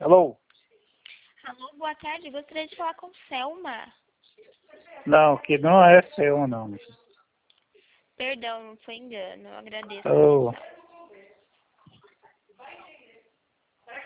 Alô? Alô, boa tarde. Gostaria de falar com Selma. Não, que não é seu, não. Perdão, foi engano. Eu agradeço a Oh. atenção.